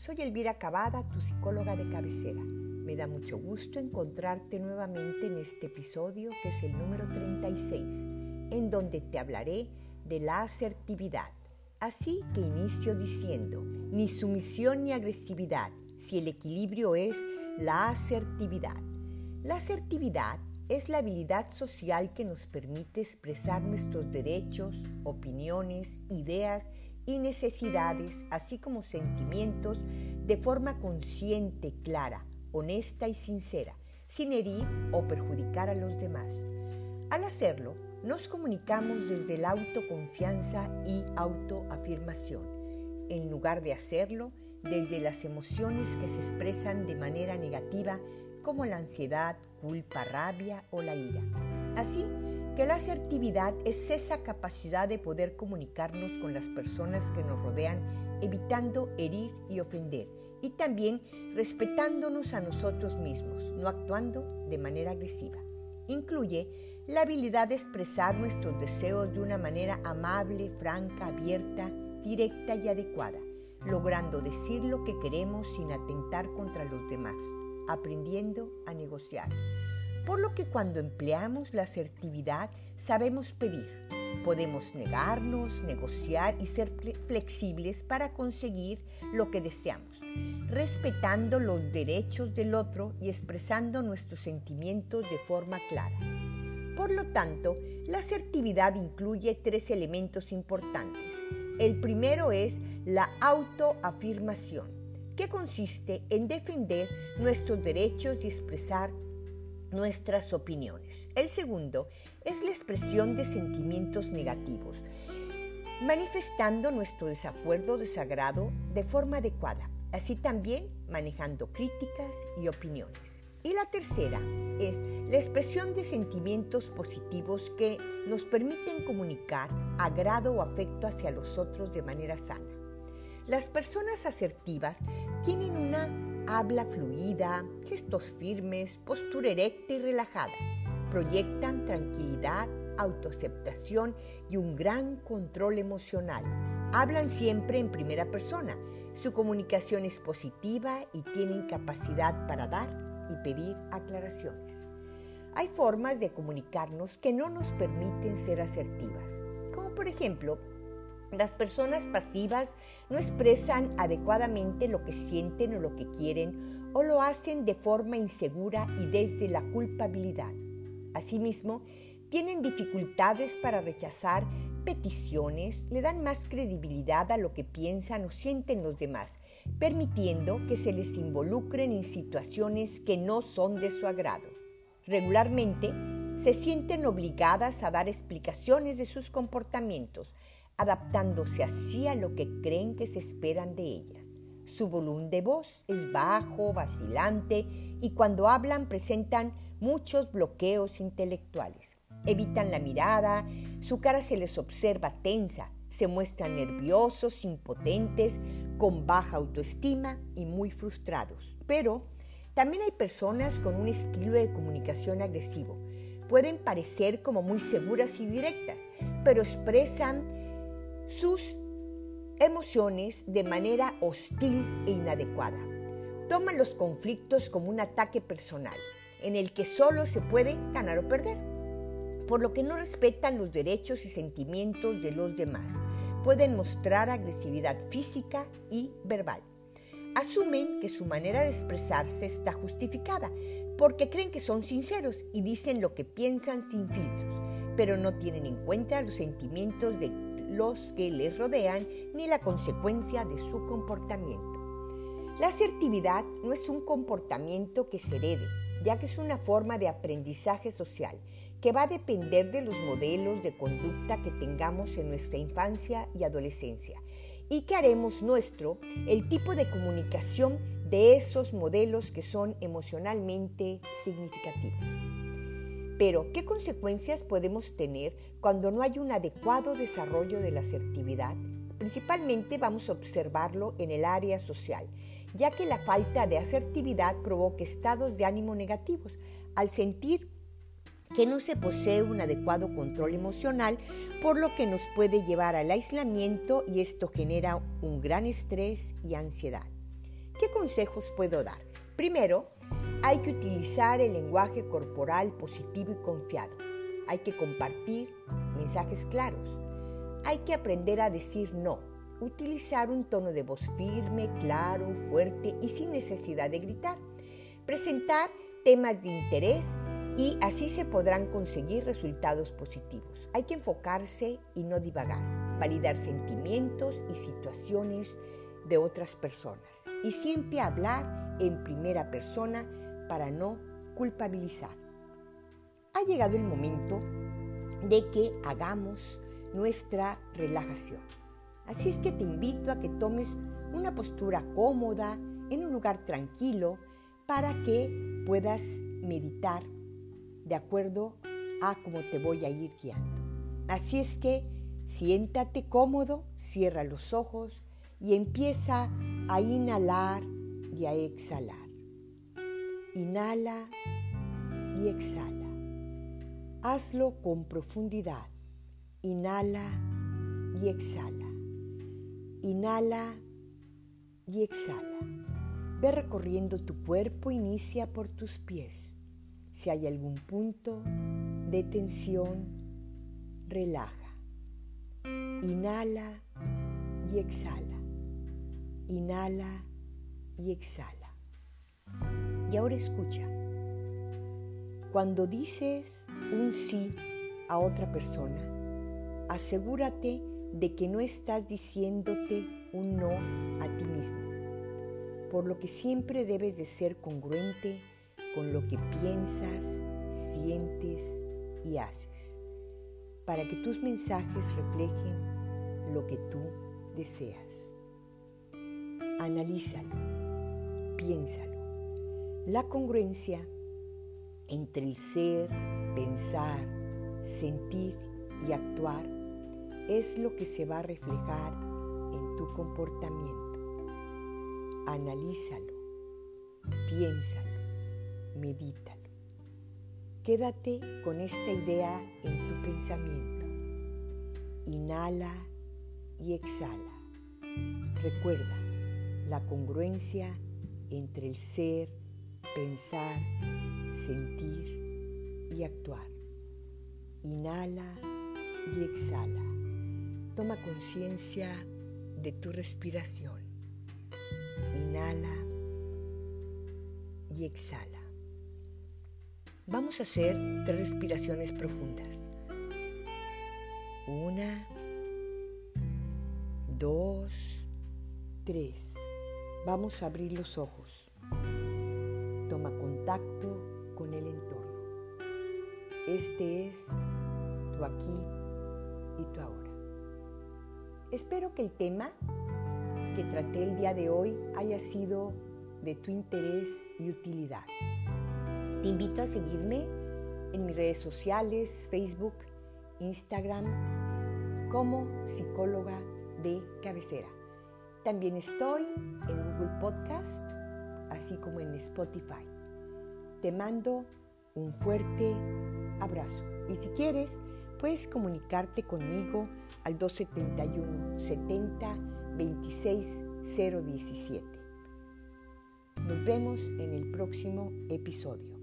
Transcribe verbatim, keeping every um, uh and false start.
Soy Elvira Cavada, tu psicóloga de cabecera. Me da mucho gusto encontrarte nuevamente en este episodio, que es el número treinta y seis, en donde te hablaré de la asertividad. Así que inicio diciendo, ni sumisión ni agresividad, si el equilibrio es la asertividad. La asertividad es la habilidad social que nos permite expresar nuestros derechos, opiniones, ideas y necesidades, así como sentimientos, de forma consciente, clara, honesta y sincera, sin herir o perjudicar a los demás. Al hacerlo, nos comunicamos desde la autoconfianza y autoafirmación, en lugar de hacerlo desde las emociones que se expresan de manera negativa, como la ansiedad, culpa, rabia o la ira. Así que la asertividad es esa capacidad de poder comunicarnos con las personas que nos rodean, evitando herir y ofender, y también respetándonos a nosotros mismos, no actuando de manera agresiva. Incluye la habilidad de expresar nuestros deseos de una manera amable, franca, abierta, directa y adecuada, logrando decir lo que queremos sin atentar contra los demás, aprendiendo a negociar. Por lo que cuando empleamos la asertividad sabemos pedir, podemos negarnos, negociar y ser flexibles para conseguir lo que deseamos, respetando los derechos del otro y expresando nuestros sentimientos de forma clara. Por lo tanto, la asertividad incluye tres elementos importantes. El primero es la autoafirmación, que consiste en defender nuestros derechos y expresar nuestras opiniones. El segundo es la expresión de sentimientos negativos, manifestando nuestro desacuerdo o desagrado de forma adecuada, así también manejando críticas y opiniones. Y la tercera es la expresión de sentimientos positivos que nos permiten comunicar agrado o afecto hacia los otros de manera sana. Las personas asertivas tienen una habla fluida, gestos firmes, postura erecta y relajada. Proyectan tranquilidad, autoaceptación y un gran control emocional. Hablan siempre en primera persona. Su comunicación es positiva y tienen capacidad para dar y pedir aclaraciones. Hay formas de comunicarnos que no nos permiten ser asertivas, como por ejemplo, las personas pasivas no expresan adecuadamente lo que sienten o lo que quieren, o lo hacen de forma insegura y desde la culpabilidad. Asimismo, tienen dificultades para rechazar peticiones, le dan más credibilidad a lo que piensan o sienten los demás, permitiendo que se les involucren en situaciones que no son de su agrado. Regularmente, se sienten obligadas a dar explicaciones de sus comportamientos, adaptándose así a lo que creen que se esperan de ellas. Su volumen de voz es bajo, vacilante, y cuando hablan presentan muchos bloqueos intelectuales. Evitan la mirada, su cara se les observa tensa, se muestran nerviosos, impotentes, con baja autoestima y muy frustrados. Pero también hay personas con un estilo de comunicación agresivo. Pueden parecer como muy seguras y directas, pero expresan sus emociones de manera hostil e inadecuada. Toman los conflictos como un ataque personal, en el que solo se puede ganar o perder, por lo que no respetan los derechos y sentimientos de los demás. Pueden mostrar agresividad física y verbal. Asumen que su manera de expresarse está justificada, porque creen que son sinceros y dicen lo que piensan sin filtros, pero no tienen en cuenta los sentimientos de los que les rodean ni la consecuencia de su comportamiento. La asertividad no es un comportamiento que se herede, ya que es una forma de aprendizaje social que va a depender de los modelos de conducta que tengamos en nuestra infancia y adolescencia, y que haremos nuestro el tipo de comunicación de esos modelos que son emocionalmente significativos. Pero, ¿qué consecuencias podemos tener cuando no hay un adecuado desarrollo de la asertividad? Principalmente vamos a observarlo en el área social, ya que la falta de asertividad provoca estados de ánimo negativos, al sentir que no se posee un adecuado control emocional, por lo que nos puede llevar al aislamiento, y esto genera un gran estrés y ansiedad. ¿Qué consejos puedo dar? Primero, hay que utilizar el lenguaje corporal positivo y confiado. Hay que compartir mensajes claros. Hay que aprender a decir no. Utilizar un tono de voz firme, claro, fuerte y sin necesidad de gritar. Presentar temas de interés y así se podrán conseguir resultados positivos. Hay que enfocarse y no divagar. Validar sentimientos y situaciones de otras personas. Y siempre hablar en primera persona para no culpabilizar. Ha llegado el momento de que hagamos nuestra relajación. Así es que te invito a que tomes una postura cómoda en un lugar tranquilo para que puedas meditar de acuerdo a cómo te voy a ir guiando. Así es que siéntate cómodo, cierra los ojos y empieza a inhalar y a exhalar. Inhala y exhala. Hazlo con profundidad. Inhala y exhala. Inhala y exhala. Ve recorriendo tu cuerpo, inicia por tus pies. Si hay algún punto de tensión, relaja. Inhala y exhala. Inhala y exhala. Y ahora escucha. Cuando dices un sí a otra persona, asegúrate de que no estás diciéndote un no a ti mismo, por lo que siempre debes de ser congruente con lo que piensas, sientes y haces, para que tus mensajes reflejen lo que tú deseas. Analízalo, piénsalo. La congruencia entre el ser, pensar, sentir y actuar es lo que se va a reflejar en tu comportamiento. Analízalo, piénsalo, medítalo. Quédate con esta idea en tu pensamiento. Inhala y exhala. Recuerda la congruencia entre el ser, pensar, sentir y actuar. Inhala y exhala. Toma conciencia de tu respiración. Inhala y exhala. Vamos a hacer tres respiraciones profundas. Una, dos, tres. Vamos a abrir los ojos. Toma contacto con el entorno. Este es tu aquí y tu ahora. Espero que el tema que traté el día de hoy haya sido de tu interés y utilidad. Te invito a seguirme en mis redes sociales, Facebook, Instagram, como psicóloga de cabecera. También estoy en Google Podcast, así como en Spotify. Te mando un fuerte abrazo. Y si quieres, puedes comunicarte conmigo al dos siete uno, setenta, veintiséis, cero diecisiete. Nos vemos en el próximo episodio.